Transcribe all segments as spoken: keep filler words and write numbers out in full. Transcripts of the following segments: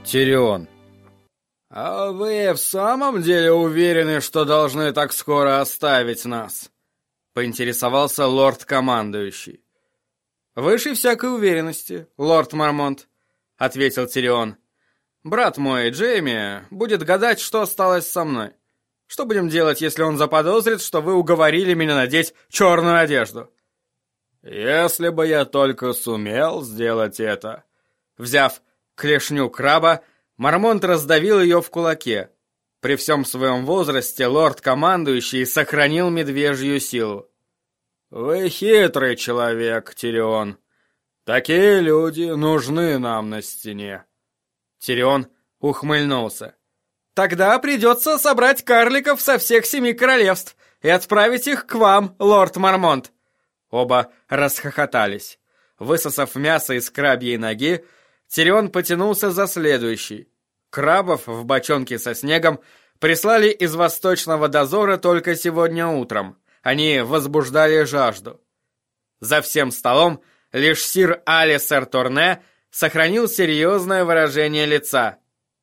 Тирион. «А вы в самом деле уверены, что должны так скоро оставить нас?» — поинтересовался лорд-командующий. «Выше всякой уверенности, лорд Мармонт», — ответил Тирион. «Брат мой, Джейми, будет гадать, что осталось со мной. Что будем делать, если он заподозрит, что вы уговорили меня надеть черную одежду?» «Если бы я только сумел сделать это». Взяв клешню краба, Мармонт раздавил ее в кулаке. При всем своем возрасте лорд-командующий сохранил медвежью силу. «Вы хитрый человек, Тирион. Такие люди нужны нам на стене». Тирион ухмыльнулся. «Тогда придется собрать карликов со всех семи королевств и отправить их к вам, лорд Мармонт». Оба расхохотались. Высосав мясо из крабьей ноги, Тирион потянулся за следующий. Крабов в бочонке со снегом прислали из восточного дозора только сегодня утром. Они возбуждали жажду. За всем столом лишь сир Алисер Торне сохранил серьезное выражение лица.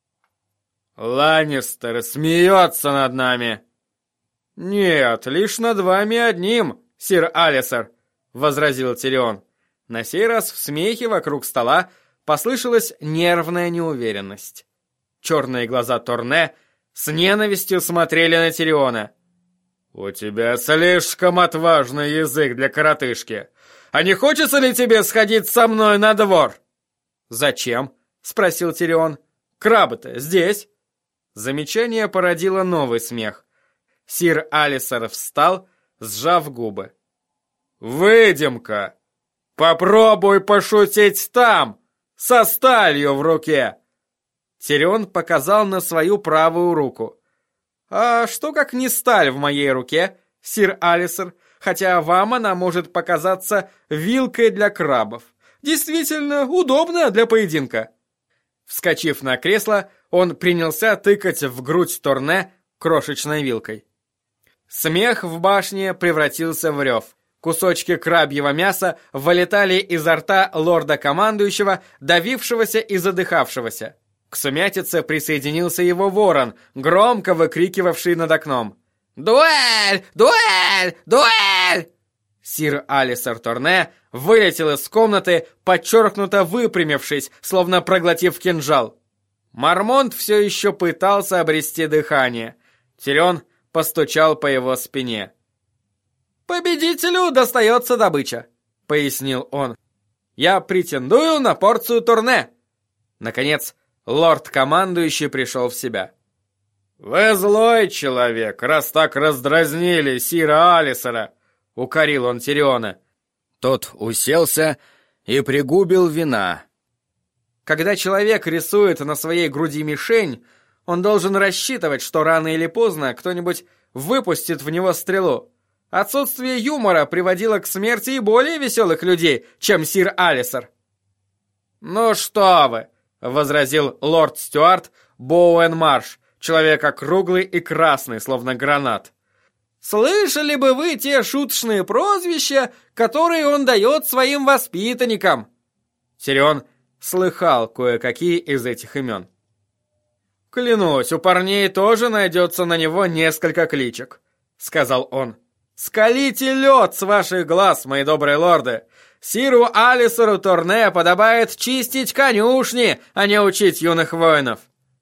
«Ланнистер смеется над нами». «Нет, лишь над вами одним, сир Алисер», — возразил Тирион. На сей раз в смехе вокруг стола послышалась нервная неуверенность. Черные глаза Торне с ненавистью смотрели на Тириона. «У тебя слишком отважный язык для коротышки. А не хочется ли тебе сходить со мной на двор?» «Зачем?» — спросил Тирион. «Крабы-то здесь». Замечание породило новый смех. Сир Алисер встал, сжав губы. «Выйдем-ка! Попробуй пошутить там, со сталью в руке!» Тирион показал на свою правую руку. «А что как не сталь в моей руке, сир Алисер, хотя вам она может показаться вилкой для крабов. Действительно удобно для поединка». Вскочив на кресло, он принялся тыкать в грудь Торне крошечной вилкой. Смех в башне превратился в рев. Кусочки крабьего мяса вылетали изо рта лорда-командующего, давившегося и задыхавшегося. К сумятице присоединился его ворон, громко выкрикивавший над окном. «Дуэль! Дуэль! Дуэль!» Сир Алисер Торне вылетел из комнаты, подчеркнуто выпрямившись, словно проглотив кинжал. Мармонт все еще пытался обрести дыхание. Тирион постучал по его спине. «Победителю достается добыча», — пояснил он. «Я претендую на порцию Торне». Наконец, лорд-командующий пришел в себя. «Вы злой человек, раз так раздразнили сира Алисера», — укорил он Тириона. Тот уселся и пригубил вина. Когда человек рисует на своей груди мишень, он должен рассчитывать, что рано или поздно кто-нибудь выпустит в него стрелу. Отсутствие юмора приводило к смерти и более веселых людей, чем сир Алисер. «Ну что вы!» — возразил лорд Стюарт Боуэн Марш, человек округлый и красный, словно гранат. «Слышали бы вы те шуточные прозвища, которые он дает своим воспитанникам?» Тирион слыхал кое-какие из этих имен. «Клянусь, у парней тоже найдется на него несколько кличек», — сказал он. «Скалите лед с ваших глаз, мои добрые лорды! Сиру Алисеру Торне подобает чистить конюшни, а не учить юных воинов!»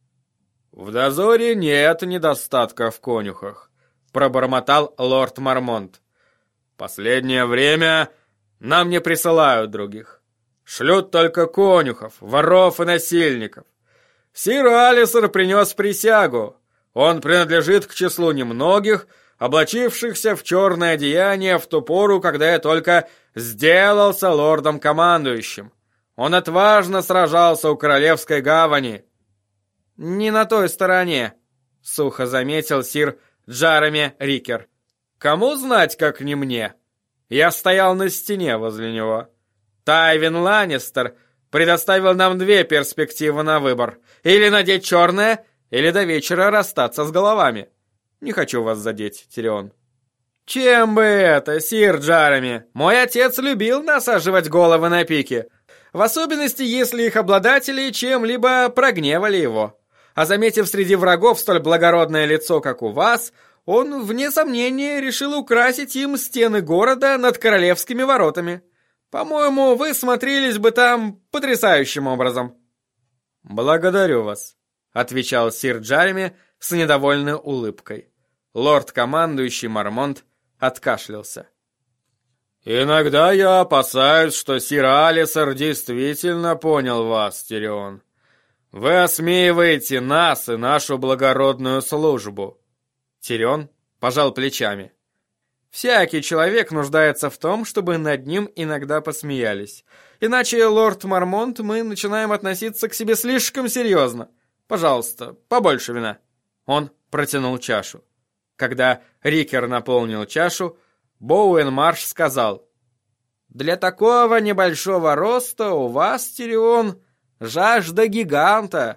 «В дозоре нет недостатка в конюхах», — пробормотал лорд Мармонт. «Последнее время нам не присылают других. Шлют только конюхов, воров и насильников. Сир Алисер принес присягу. Он принадлежит к числу немногих, облачившихся в черное одеяние в ту пору, когда я только сделался лордом-командующим. Он отважно сражался у Королевской гавани». «Не на той стороне», — сухо заметил сир Джареми Рикер. «Кому знать, как не мне? Я стоял на стене возле него. Тайвин Ланнистер предоставил нам две перспективы на выбор. Или надеть черное, или до вечера расстаться с головами. Не хочу вас задеть, Тирион». «Чем бы это, сир Джареми? Мой отец любил насаживать головы на пики. В особенности, если их обладатели чем-либо прогневали его. А заметив среди врагов столь благородное лицо, как у вас, он, вне сомнения, решил украсить им стены города над королевскими воротами. По-моему, вы смотрелись бы там потрясающим образом». «Благодарю вас», — отвечал сир Джареми с недовольной улыбкой. Лорд-командующий Мармонт откашлялся. «Иногда я опасаюсь, что сир Алисар действительно понял вас, Тирион. Вы осмеиваете нас и нашу благородную службу». Тирион пожал плечами. «Всякий человек нуждается в том, чтобы над ним иногда посмеялись. Иначе, лорд Мармонт, мы начинаем относиться к себе слишком серьезно. Пожалуйста, побольше вина». Он протянул чашу. Когда Рикер наполнил чашу, Боуэн Марш сказал: «Для такого небольшого роста у вас, Тирион, жажда гиганта».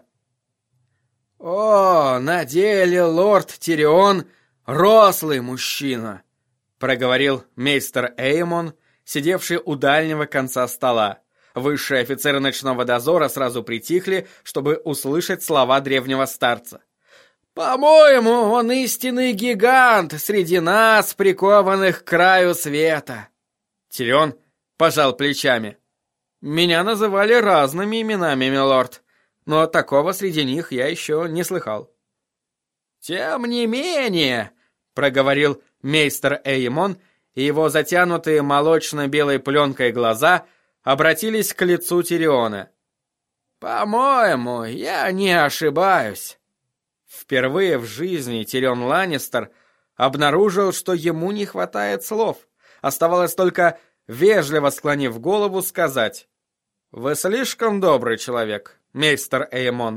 «О, на деле лорд Тирион рослый мужчина», — проговорил мейстер Эймон, сидевший у дальнего конца стола. Высшие офицеры ночного дозора сразу притихли, чтобы услышать слова древнего старца. «По-моему, он истинный гигант среди нас, прикованных к краю света». Тирион пожал плечами. «Меня называли разными именами, милорд, но такого среди них я еще не слыхал». «Тем не менее», — проговорил мейстер Эймон, и его затянутые молочно-белой пленкой глаза обратились к лицу Тириона. «По-моему, я не ошибаюсь». Впервые в жизни Тирион Ланнистер обнаружил, что ему не хватает слов. Оставалось только, вежливо склонив голову, сказать: «Вы слишком добрый человек, мейстер Эймон».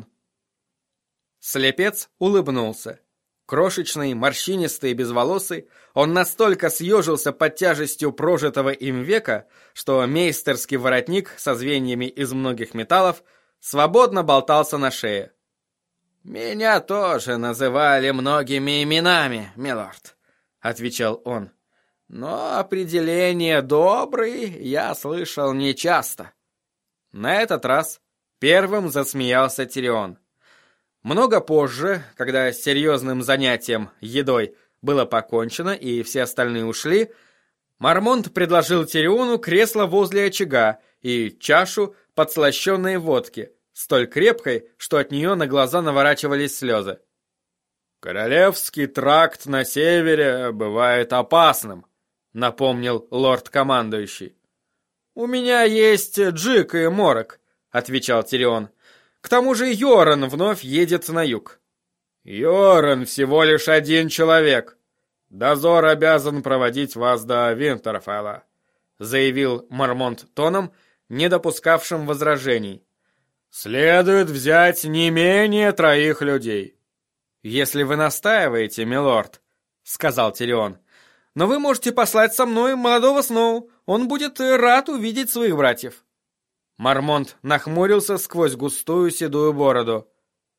Слепец улыбнулся. Крошечный, морщинистый и безволосый, он настолько съежился под тяжестью прожитого им века, что мейстерский воротник со звеньями из многих металлов свободно болтался на шее. «Меня тоже называли многими именами, милорд», — отвечал он. «Но определение «добрый» я слышал нечасто». На этот раз первым засмеялся Тирион. Много позже, когда с серьезным занятием, едой, было покончено и все остальные ушли, Мармонт предложил Тириону кресло возле очага и чашу подслащенной водки, столь крепкой, что от нее на глаза наворачивались слезы. «Королевский тракт на севере бывает опасным», — напомнил лорд-командующий. «У меня есть Джик и Морок», — отвечал Тирион. «К тому же Йоран вновь едет на юг». «Йоран всего лишь один человек. Дозор обязан проводить вас до Винтерфелла», — заявил Мармонт тоном, не допускавшим возражений. «Следует взять не менее троих людей». «Если вы настаиваете, милорд», — сказал Тирион, «но вы можете послать со мной молодого Сноу. Он будет рад увидеть своих братьев». Мармонт нахмурился сквозь густую седую бороду.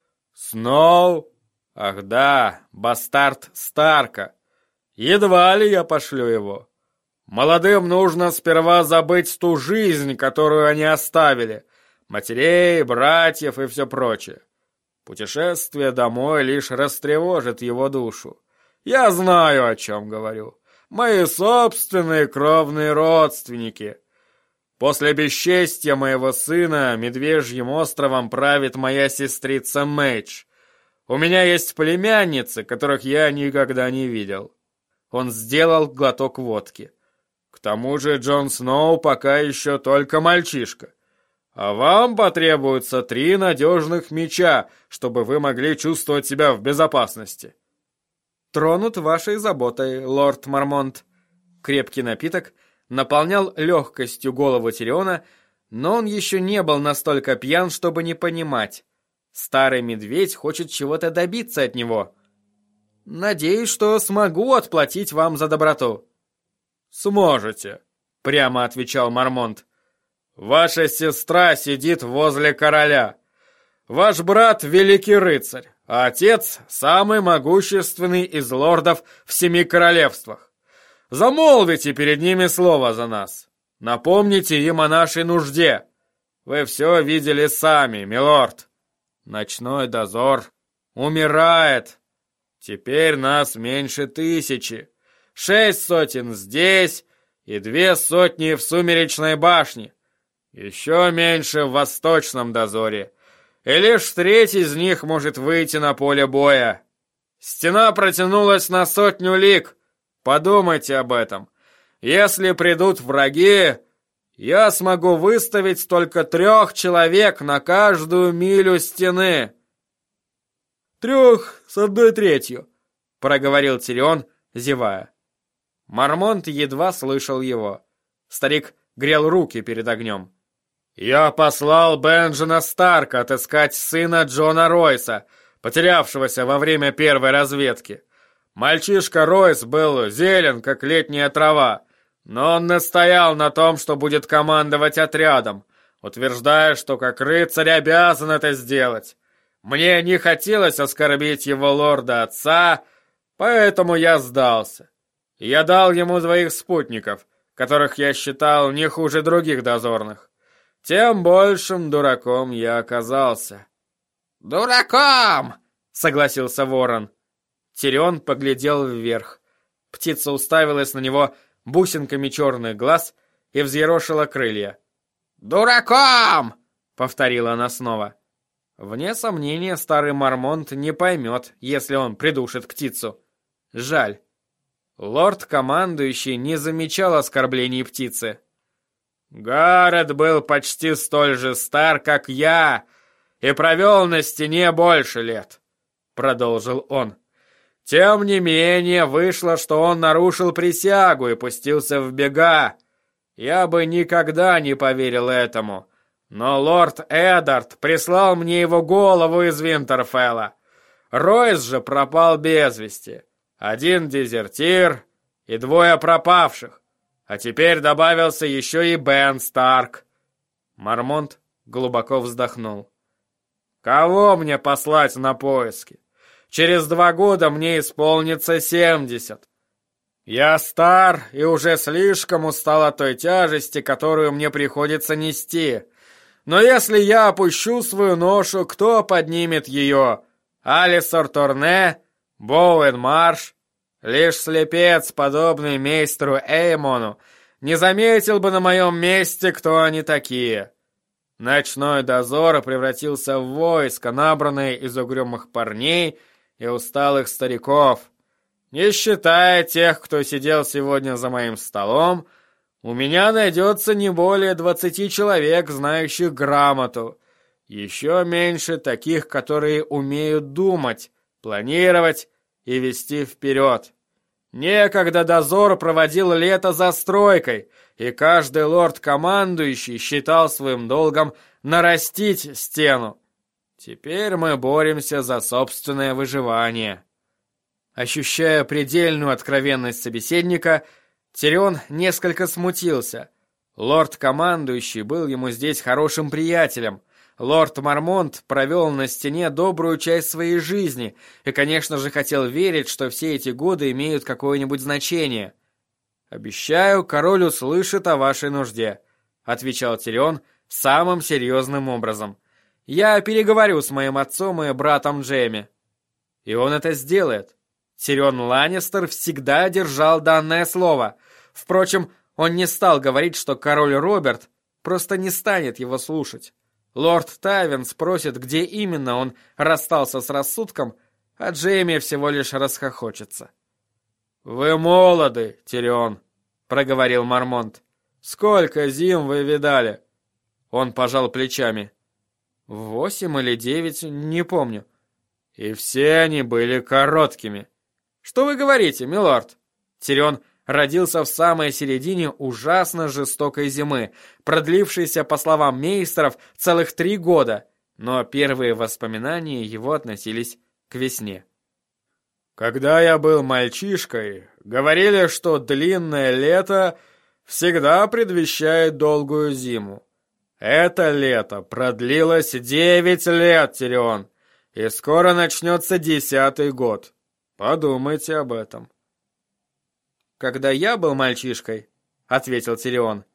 «Сноу? Ах да, бастард Старка. Едва ли я пошлю его. Молодым нужно сперва забыть ту жизнь, которую они оставили, матерей, братьев и все прочее. Путешествие домой лишь растревожит его душу. Я знаю, о чем говорю. Мои собственные кровные родственники. После бесчестья моего сына Медвежьим островом правит моя сестрица Мэйдж. У меня есть племянницы, которых я никогда не видел». Он сделал глоток водки. «К тому же Джон Сноу пока еще только мальчишка. А вам потребуется три надежных меча, чтобы вы могли чувствовать себя в безопасности». «Тронут вашей заботой, лорд Мармонт». Крепкий напиток наполнял легкостью голову Тириона, но он еще не был настолько пьян, чтобы не понимать. Старый медведь хочет чего-то добиться от него. «Надеюсь, что смогу отплатить вам за доброту». «Сможете», — прямо отвечал Мармонт. «Ваша сестра сидит возле короля. Ваш брат — великий рыцарь, а отец — самый могущественный из лордов в семи королевствах. Замолвите перед ними слово за нас. Напомните им о нашей нужде. Вы все видели сами, милорд. Ночной дозор умирает. Теперь нас меньше тысячи. Шесть сотен здесь и две сотни в Сумеречной башне. Еще меньше в Восточном дозоре. И лишь треть из них может выйти на поле боя. Стена протянулась на сотню лиг. Подумайте об этом. Если придут враги, я смогу выставить только трех человек на каждую милю стены. Трех с одной третью, проговорил Тирион, зевая. Мармонт едва слышал его. Старик грел руки перед огнем. «Я послал Бенджина Старка отыскать сына Джона Ройса, потерявшегося во время первой разведки. Мальчишка Ройс был зелен, как летняя трава, но он настоял на том, что будет командовать отрядом, утверждая, что как рыцарь обязан это сделать. Мне не хотелось оскорбить его лорда-отца, поэтому я сдался. Я дал ему двоих спутников, которых я считал не хуже других дозорных. Тем большим дураком я оказался». «Дураком!» — согласился ворон. Тирион поглядел вверх. Птица уставилась на него бусинками черных глаз и взъерошила крылья. «Дураком!» — повторила она снова. Вне сомнения, старый Мармонт не поймет, если он придушит птицу. Жаль. Лорд-командующий не замечал оскорблений птицы. «Гаррет был почти столь же стар, как я, и провел на стене больше лет», — продолжил он. «Тем не менее, вышло, что он нарушил присягу и пустился в бега. Я бы никогда не поверил этому, но лорд Эдард прислал мне его голову из Винтерфелла. Ройс же пропал без вести. Один дезертир и двое пропавших. А теперь добавился еще и Бен Старк». Мармонт глубоко вздохнул. «Кого мне послать на поиски? Через два года мне исполнится семьдесят. Я стар и уже слишком устал от той тяжести, которую мне приходится нести. Но если я опущу свою ношу, кто поднимет ее? Алисор Торне? Боуэн Марш? Лишь слепец, подобный мейстеру Эймону, не заметил бы на моем месте, кто они такие. Ночной дозор превратился в войско, набранное из угрюмых парней и усталых стариков. Не считая тех, кто сидел сегодня за моим столом, у меня найдется не более двадцати человек, знающих грамоту. Еще меньше таких, которые умеют думать, планировать и вести вперед. Некогда дозор проводил лето за стройкой, и каждый лорд-командующий считал своим долгом нарастить стену. Теперь мы боремся за собственное выживание». Ощущая предельную откровенность собеседника, Тирион несколько смутился. Лорд-командующий был ему здесь хорошим приятелем. Лорд Мармонт провел на стене добрую часть своей жизни и, конечно же, хотел верить, что все эти годы имеют какое-нибудь значение. «Обещаю, король услышит о вашей нужде», — отвечал Тирион самым серьезным образом. «Я переговорю с моим отцом и братом Джейми». И он это сделает. Тирион Ланнистер всегда держал данное слово. Впрочем, он не стал говорить, что король Роберт просто не станет его слушать. Лорд Тайвин спросит, где именно он расстался с рассудком, а Джейми всего лишь расхохочется. «Вы молоды, Тирион», — проговорил Мармонт. «Сколько зим вы видали?» Он пожал плечами. «Восемь или девять, не помню». «И все они были короткими». «Что вы говорите, милорд?» Тирион родился в самой середине ужасно жестокой зимы, продлившейся, по словам мейстеров, целых три года, но первые воспоминания его относились к весне. «Когда я был мальчишкой, говорили, что длинное лето всегда предвещает долгую зиму. Это лето продлилось девять лет, Тирион, и скоро начнется десятый год. Подумайте об этом». «Когда я был мальчишкой, — ответил Тирион, —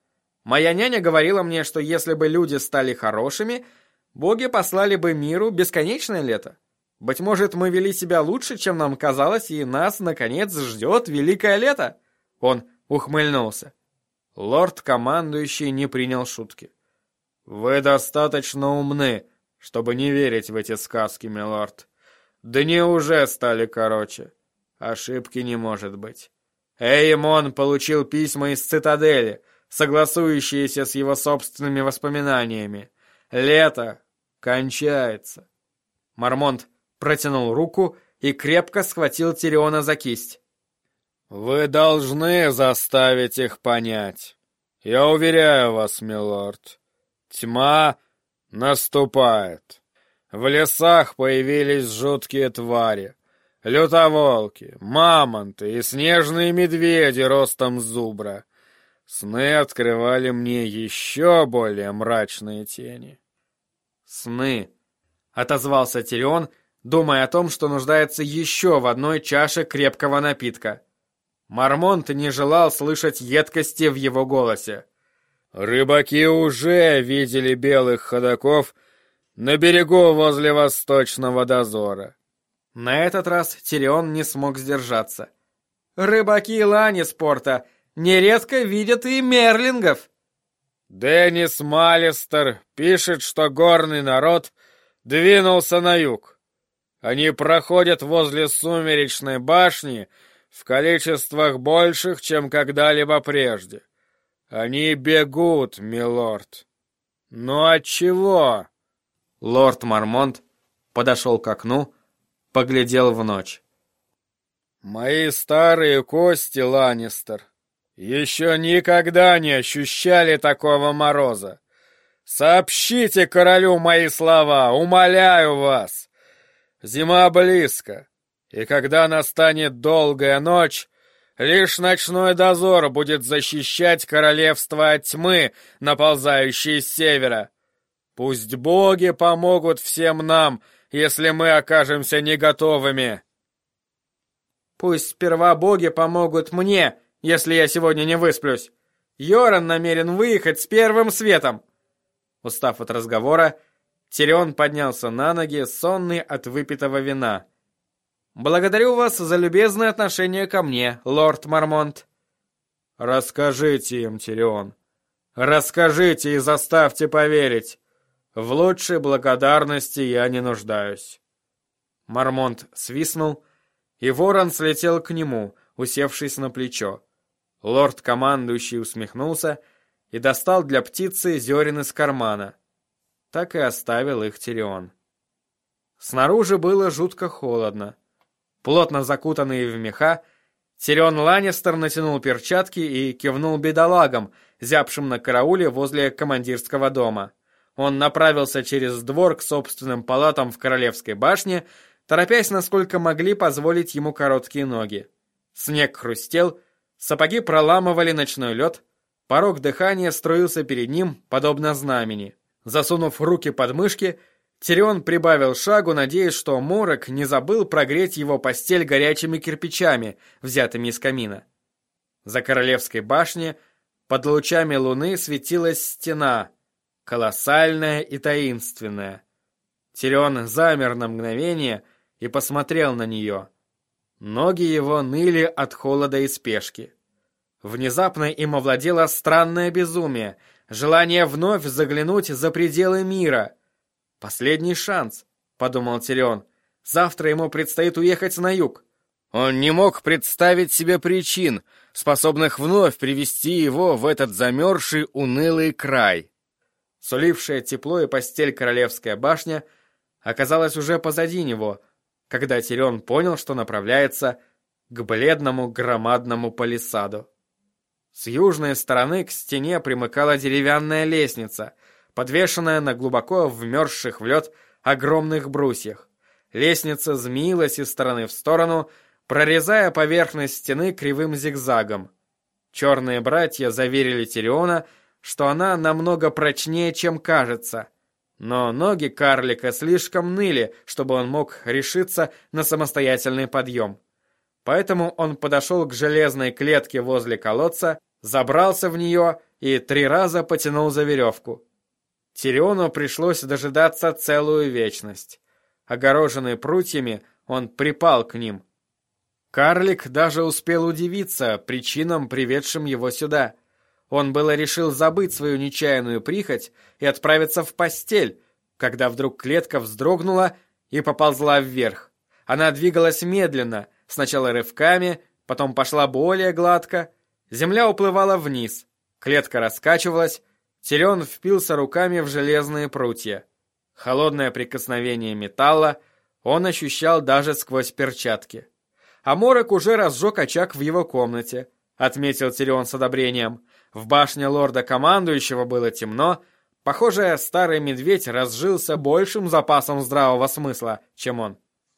Моя няня говорила мне, что если бы люди стали хорошими, боги послали бы миру бесконечное лето. Быть может, мы вели себя лучше, чем нам казалось, и нас, наконец, ждет великое лето. Он ухмыльнулся. Лорд-командующий не принял шутки. Вы достаточно умны, чтобы не верить в эти сказки, милорд. Дни уже стали короче. Ошибки не может быть. Эймон получил письма из цитадели, согласующиеся с его собственными воспоминаниями. Лето кончается. Мармонт протянул руку и крепко схватил Тириона за кисть. «Вы должны заставить их понять. Я уверяю вас, милорд, тьма наступает. В лесах появились жуткие твари, лютоволки, мамонты и снежные медведи ростом с зубра. Сны открывали мне еще более мрачные тени». «Сны», — отозвался Тирион, думая о том, что нуждается еще в одной чаше крепкого напитка. Мармонт не желал слышать едкости в его голосе. «Рыбаки уже видели белых ходоков на берегу возле восточного дозора». На этот раз Тирион не смог сдержаться. «Рыбаки Ланниспорта нередко видят и мерлингов». Деннис Малистер пишет, что горный народ двинулся на юг. Они проходят возле Сумеречной башни в количествах больших, чем когда-либо прежде. Они бегут, милорд. Но от чего? Лорд Мармонт подошел к окну, поглядел в ночь. Мои старые кости, Ланнистер, еще никогда не ощущали такого мороза. Сообщите королю мои слова, умоляю вас. Зима близко, и когда настанет долгая ночь, лишь ночной дозор будет защищать королевство от тьмы, наползающей с севера. Пусть боги помогут всем нам, если мы окажемся не готовыми. Пусть сперва боги помогут мне, если я сегодня не высплюсь. Йоран намерен выехать с первым светом. Устав от разговора, Тирион поднялся на ноги, сонный от выпитого вина. «Благодарю вас за любезное отношение ко мне, лорд Мармонт». «Расскажите им, Тирион. Расскажите и заставьте поверить. В лучшей благодарности я не нуждаюсь». Мармонт свистнул, и ворон слетел к нему, усевшись на плечо. Лорд-командующий усмехнулся и достал для птицы зерен из кармана. Так и оставил их Тирион. Снаружи было жутко холодно. Плотно закутанный в меха, Тирион Ланнистер натянул перчатки и кивнул бедолагам, зябшим на карауле возле командирского дома. Он направился через двор к собственным палатам в Королевской башне, торопясь, насколько могли позволить ему короткие ноги. Снег хрустел, сапоги проламывали ночной лед, порог дыхания струился перед ним, подобно знамени. Засунув руки под мышки, Тирион прибавил шагу, надеясь, что морок не забыл прогреть его постель горячими кирпичами, взятыми из камина. За Королевской башней под лучами луны светилась стена, колоссальная и таинственная. Тирион замер на мгновение и посмотрел на нее. Ноги его ныли от холода и спешки. Внезапно им овладело странное безумие, желание вновь заглянуть за пределы мира. «Последний шанс», — подумал Тирион. «Завтра ему предстоит уехать на юг». Он не мог представить себе причин, способных вновь привести его в этот замерзший, унылый край. Сулившая тепло и постель Королевская башня оказалась уже позади него, когда Тирион понял, что направляется к бледному громадному палисаду. С южной стороны к стене примыкала деревянная лестница, подвешенная на глубоко вмерзших в лед огромных брусьях. Лестница змеилась из стороны в сторону, прорезая поверхность стены кривым зигзагом. Черные братья заверили Тириона, что она намного прочнее, чем кажется. Но ноги карлика слишком ныли, чтобы он мог решиться на самостоятельный подъем. Поэтому он подошел к железной клетке возле колодца, забрался в нее и три раза потянул за веревку. Тириону пришлось дожидаться целую вечность. Огороженный прутьями, он припал к ним. Карлик даже успел удивиться причинам, приведшим его сюда. Он было решил забыть свою нечаянную прихоть и отправиться в постель, когда вдруг клетка вздрогнула и поползла вверх. Она двигалась медленно, сначала рывками, потом пошла более гладко. Земля уплывала вниз, клетка раскачивалась, Тирион впился руками в железные прутья. Холодное прикосновение металла он ощущал даже сквозь перчатки. А Морок уже разжег очаг в его комнате, отметил Тирион с одобрением. В башне лорда-командующего было темно. Похоже, старый медведь разжился большим запасом здравого смысла, чем он.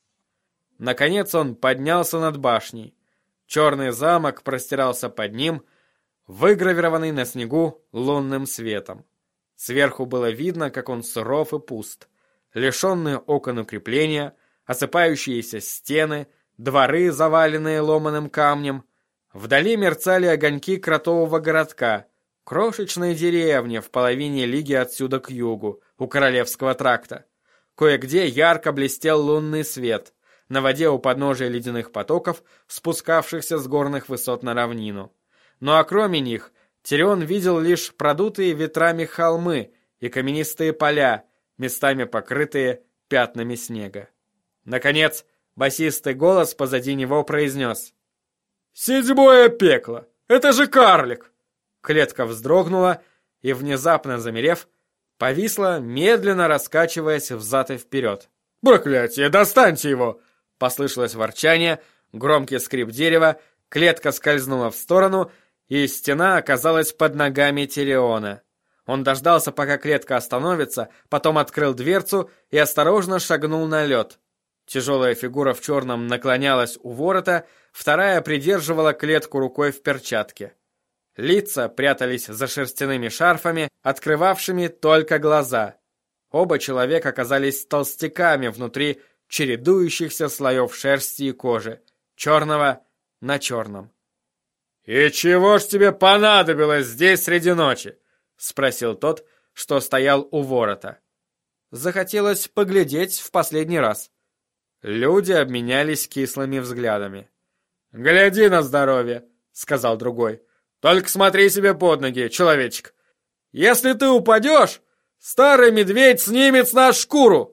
Наконец он поднялся над башней. Черный замок простирался под ним, выгравированный на снегу лунным светом. Сверху было видно, как он суров и пуст. Лишенные окон укрепления, осыпающиеся стены, дворы, заваленные ломаным камнем. Вдали мерцали огоньки кротового городка, крошечной деревни в половине лиги отсюда к югу, у Королевского тракта. Кое-где ярко блестел лунный свет. На воде у подножия ледяных потоков, спускавшихся с горных высот на равнину. Ну а кроме них, Тирион видел лишь продутые ветрами холмы и каменистые поля, местами покрытые пятнами снега. Наконец, басистый голос позади него произнес: «Седьмое пекло! Это же карлик!» Клетка вздрогнула и, внезапно замерев, повисла, медленно раскачиваясь взад и вперед. «Проклятие! Достаньте его!» Послышалось ворчание, громкий скрип дерева, клетка скользнула в сторону, и стена оказалась под ногами Тириона. Он дождался, пока клетка остановится, потом открыл дверцу и осторожно шагнул на лед. Тяжелая фигура в черном наклонялась у ворота, вторая придерживала клетку рукой в перчатке. Лица прятались за шерстяными шарфами, открывавшими только глаза. Оба человека оказались толстяками внутри чередующихся слоев шерсти и кожи, черного на черном. «И чего ж тебе понадобилось здесь среди ночи?» — спросил тот, что стоял у ворота. Захотелось поглядеть в последний раз. Люди обменялись кислыми взглядами. «Гляди на здоровье», — сказал другой. «Только смотри себе под ноги, человечек. Если ты упадешь, старый медведь снимет с нас шкуру!»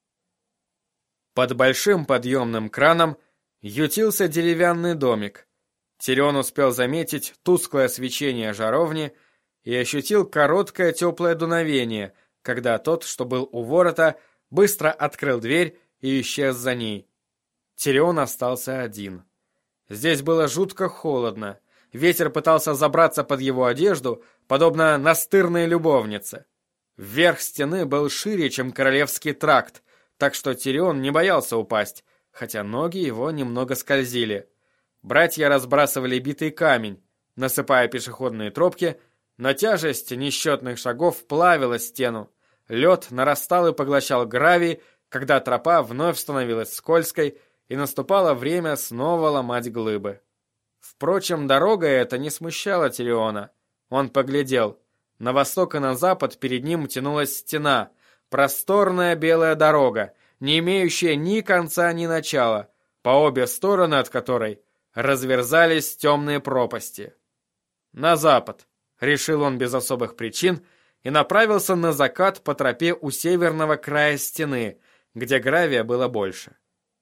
Под большим подъемным краном ютился деревянный домик. Тирион успел заметить тусклое свечение жаровни и ощутил короткое теплое дуновение, когда тот, что был у ворота, быстро открыл дверь и исчез за ней. Тирион остался один. Здесь было жутко холодно. Ветер пытался забраться под его одежду, подобно настырной любовнице. Верх стены был шире, чем Королевский тракт, так что Тирион не боялся упасть, хотя ноги его немного скользили. Братья разбрасывали битый камень, насыпая пешеходные тропки, но тяжесть несчетных шагов плавила стену. Лед нарастал и поглощал гравий, когда тропа вновь становилась скользкой, и наступало время снова ломать глыбы. Впрочем, дорога эта не смущала Тириона. Он поглядел. На восток и на запад перед ним тянулась стена, просторная белая дорога, не имеющая ни конца, ни начала, по обе стороны от которой разверзались темные пропасти. На запад, решил он без особых причин, и направился на закат по тропе у северного края стены, где гравия было больше.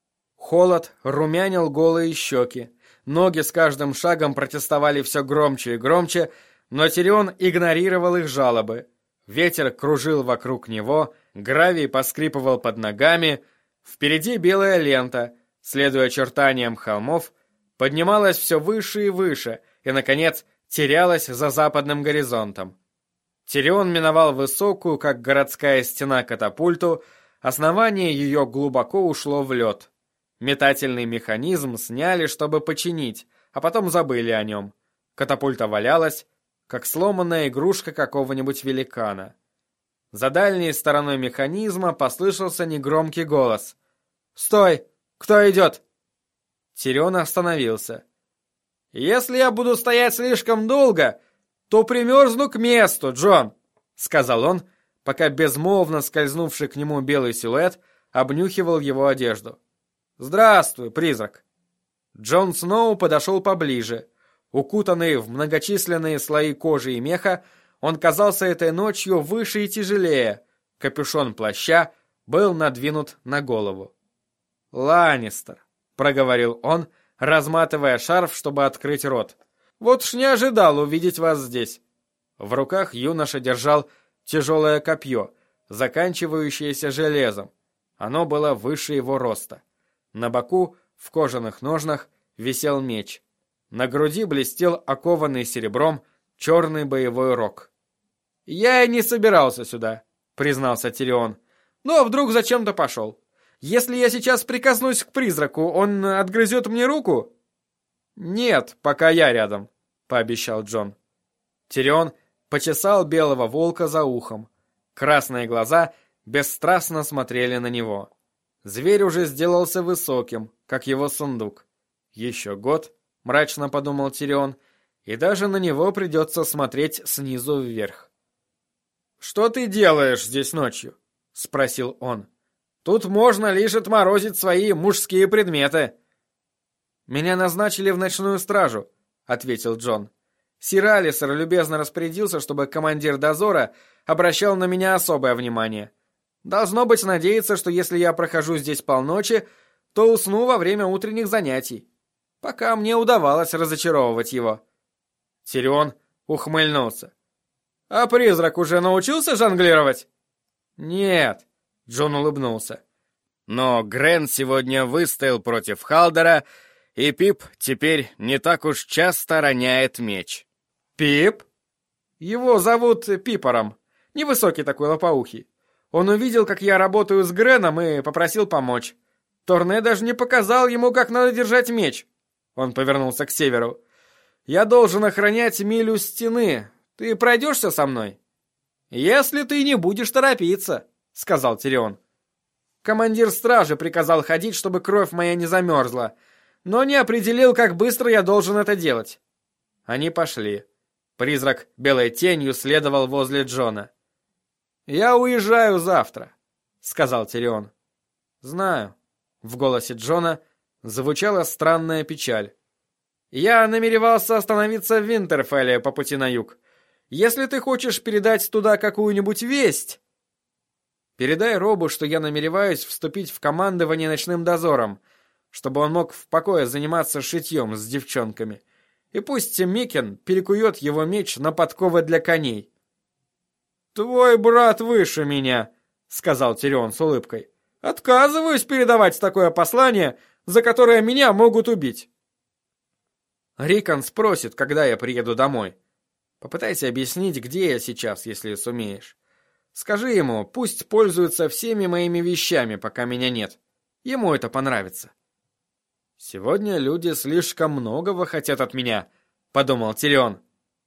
Холод румянил голые щеки, ноги с каждым шагом протестовали все громче и громче, но Тирион игнорировал их жалобы. Ветер кружил вокруг него, гравий поскрипывал под ногами, впереди белая лента, следуя очертаниям холмов, поднималась все выше и выше и, наконец, терялась за западным горизонтом. Тирион миновал высокую, как городская стена, катапульту, основание ее глубоко ушло в лед. Метательный механизм сняли, чтобы починить, а потом забыли о нем. Катапульта валялась, как сломанная игрушка какого-нибудь великана. За дальней стороной механизма послышался негромкий голос. «Стой! Кто идет?» Тирион остановился. «Если я буду стоять слишком долго, то примерзну к месту, Джон», — сказал он, пока безмолвно скользнувший к нему белый силуэт обнюхивал его одежду. «Здравствуй, призрак». Джон Сноу подошел поближе. Укутанный в многочисленные слои кожи и меха, он казался этой ночью выше и тяжелее. Капюшон плаща был надвинут на голову. «Ланнистер», — проговорил он, разматывая шарф, чтобы открыть рот. «Вот ж не ожидал увидеть вас здесь». В руках юноша держал тяжелое копье, заканчивающееся железом. Оно было выше его роста. На боку, в кожаных ножнах, висел меч. На груди блестел окованный серебром черный боевой рог. «Я и не собирался сюда», — признался Тирион. «Но вдруг зачем-то пошел. Если я сейчас прикоснусь к призраку, он отгрызет мне руку?» «Нет, пока я рядом», — пообещал Джон. Тирион почесал белого волка за ухом. Красные глаза бесстрастно смотрели на него. Зверь уже сделался высоким, как его сундук. Еще год, мрачно подумал Тирион, и даже на него придется смотреть снизу вверх. «Что ты делаешь здесь ночью?» — спросил он. «Тут можно лишь отморозить свои мужские предметы». «Меня назначили в ночную стражу», — ответил Джон. «Сир Алисер любезно распорядился, чтобы командир дозора обращал на меня особое внимание. Должно быть, надеется, что если я прохожу здесь полночи, то усну во время утренних занятий. Пока мне удавалось разочаровывать его». Тирион ухмыльнулся. «А призрак уже научился жонглировать?» «Нет», — Джон улыбнулся. «Но Грен сегодня выстоял против Халдера, и Пип теперь не так уж часто роняет меч». «Пип?» «Его зовут Пипором. Невысокий такой лопоухий. Он увидел, как я работаю с Греном, и попросил помочь. Торне даже не показал ему, как надо держать меч». Он повернулся к северу. «Я должен охранять милю стены. Ты пройдешься со мной?» «Если ты не будешь торопиться», — сказал Тирион. «Командир стражи приказал ходить, чтобы кровь моя не замерзла, но не определил, как быстро я должен это делать». Они пошли. Призрак белой тенью следовал возле Джона. «Я уезжаю завтра», — сказал Тирион. «Знаю». В голосе Джона звучала странная печаль. «Я намеревался остановиться в Винтерфелле по пути на юг. Если ты хочешь передать туда какую-нибудь весть...» «Передай Робу, что я намереваюсь вступить в командование ночным дозором, чтобы он мог в покое заниматься шитьем с девчонками. И пусть Микен перекует его меч на подковы для коней». «Твой брат выше меня», — сказал Тирион с улыбкой. «Отказываюсь передавать такое послание, за которое меня могут убить». «Рикон спросит, когда я приеду домой. Попытайся объяснить, где я сейчас, если сумеешь. Скажи ему, пусть пользуется всеми моими вещами, пока меня нет. Ему это понравится». «Сегодня люди слишком многого хотят от меня», — подумал Тирион.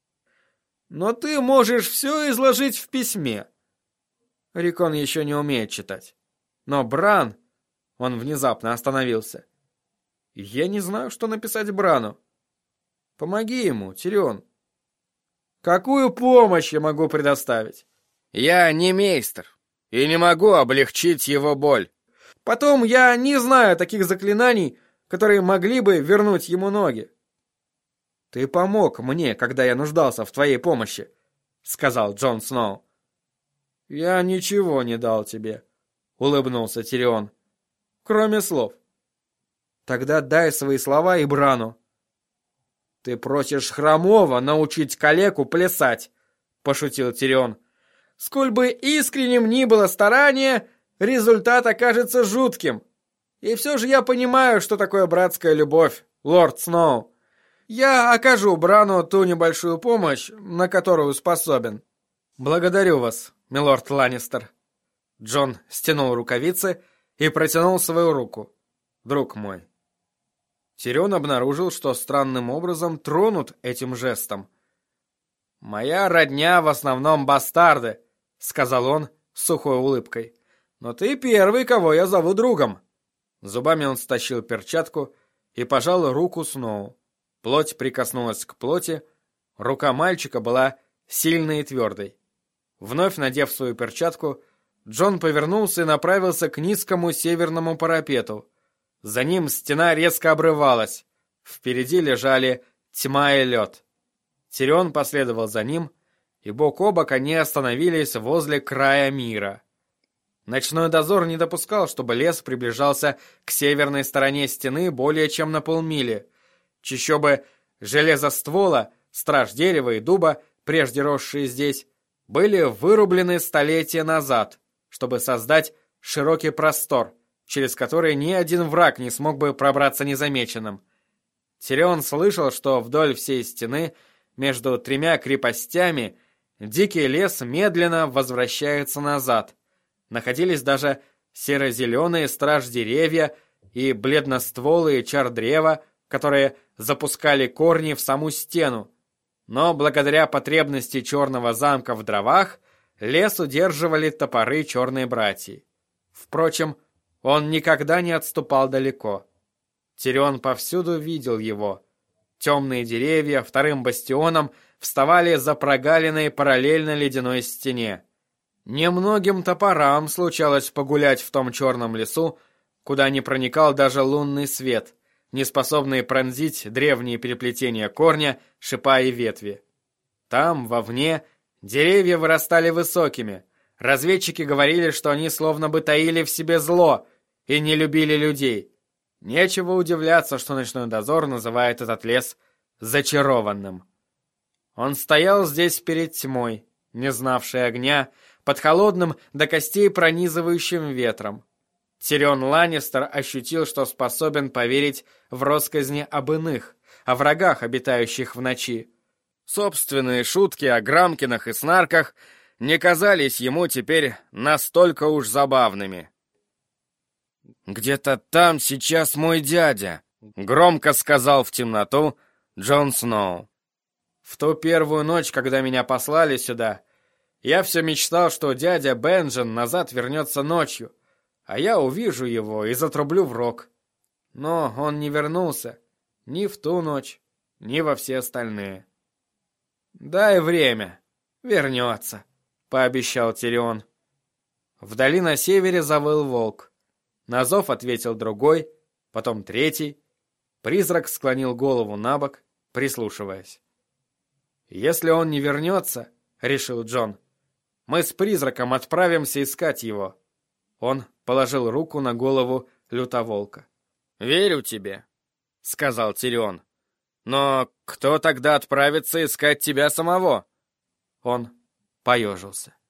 «Но ты можешь все изложить в письме». Рикон еще не умеет читать. Но Бран... Он внезапно остановился. «Я не знаю, что написать Брану. Помоги ему, Тирион». «Какую помощь я могу предоставить?» «Я не мейстер и не могу облегчить его боль». «Потом я не знаю таких заклинаний, которые могли бы вернуть ему ноги». «Ты помог мне, когда я нуждался в твоей помощи», — сказал Джон Сноу. «Я ничего не дал тебе», — улыбнулся Тирион. «Кроме слов». «Тогда дай свои слова и Брану». «Ты просишь хромого научить калеку плясать», — пошутил Тирион. «Сколь бы искренним ни было старание, результат окажется жутким. И все же я понимаю, что такое братская любовь, лорд Сноу. Я окажу Брану ту небольшую помощь, на которую способен». «Благодарю вас, милорд Ланнистер». Джон стянул рукавицы и протянул свою руку. «Друг мой». Тирион обнаружил, что странным образом тронут этим жестом. «Моя родня в основном бастарды», — сказал он с сухой улыбкой. «Но ты первый, кого я зову другом». Зубами он стащил перчатку и пожал руку Сноу. Плоть прикоснулась к плоти, Рука мальчика была сильной и твердой. Вновь надев свою перчатку, Джон повернулся и направился к низкому северному парапету. За ним стена резко обрывалась. Впереди лежали тьма и лед. Тирион последовал за ним, и бок о бок они остановились возле края мира. Ночной дозор не допускал, чтобы лес приближался к северной стороне стены более чем на полмили. Чащобы железоствола, страж дерева и дуба, прежде росшие здесь, были вырублены столетия назад, чтобы создать широкий простор, через который ни один враг не смог бы пробраться незамеченным. Тирион слышал, что вдоль всей стены, между тремя крепостями, дикий лес медленно возвращается назад. Находились даже серо-зеленые страж-деревья и бледностволые чар-древа, которые запускали корни в саму стену. Но благодаря потребности черного замка в дровах, лес удерживали топоры черной братьи. Впрочем, он никогда не отступал далеко. Тирион повсюду видел его. Темные деревья вторым бастионом вставали за прогалиной параллельно ледяной стене. Немногим топорам случалось погулять в том черном лесу, куда не проникал даже лунный свет, не способные пронзить древние переплетения корня, шипа и ветви. Там, вовне, деревья вырастали высокими. Разведчики говорили, что они словно бы таили в себе зло и не любили людей. Нечего удивляться, что ночной дозор называет этот лес зачарованным. Он стоял здесь перед тьмой, не знавшей огня, под холодным до костей пронизывающим ветром. Тирион Ланнистер ощутил, что способен поверить в россказни об иных, о врагах, обитающих в ночи. Собственные шутки о Грамкинах и Снарках не казались ему теперь настолько уж забавными. «Где-то там сейчас мой дядя», — громко сказал в темноту Джон Сноу. «В ту первую ночь, когда меня послали сюда, я все мечтал, что дядя Бенджин назад вернется ночью, а я увижу его и затрублю в рог. Но он не вернулся ни в ту ночь, ни во все остальные». «Дай время, вернется», — пообещал Тирион. Вдали на севере завыл волк. На зов ответил другой, потом третий. Призрак склонил голову на бок, прислушиваясь. «Если он не вернется, — решил Джон, — мы с призраком отправимся искать его». Он положил руку на голову лютоволка. «Верю тебе», — сказал Тирион. «Но кто тогда отправится искать тебя самого?» Он поежился.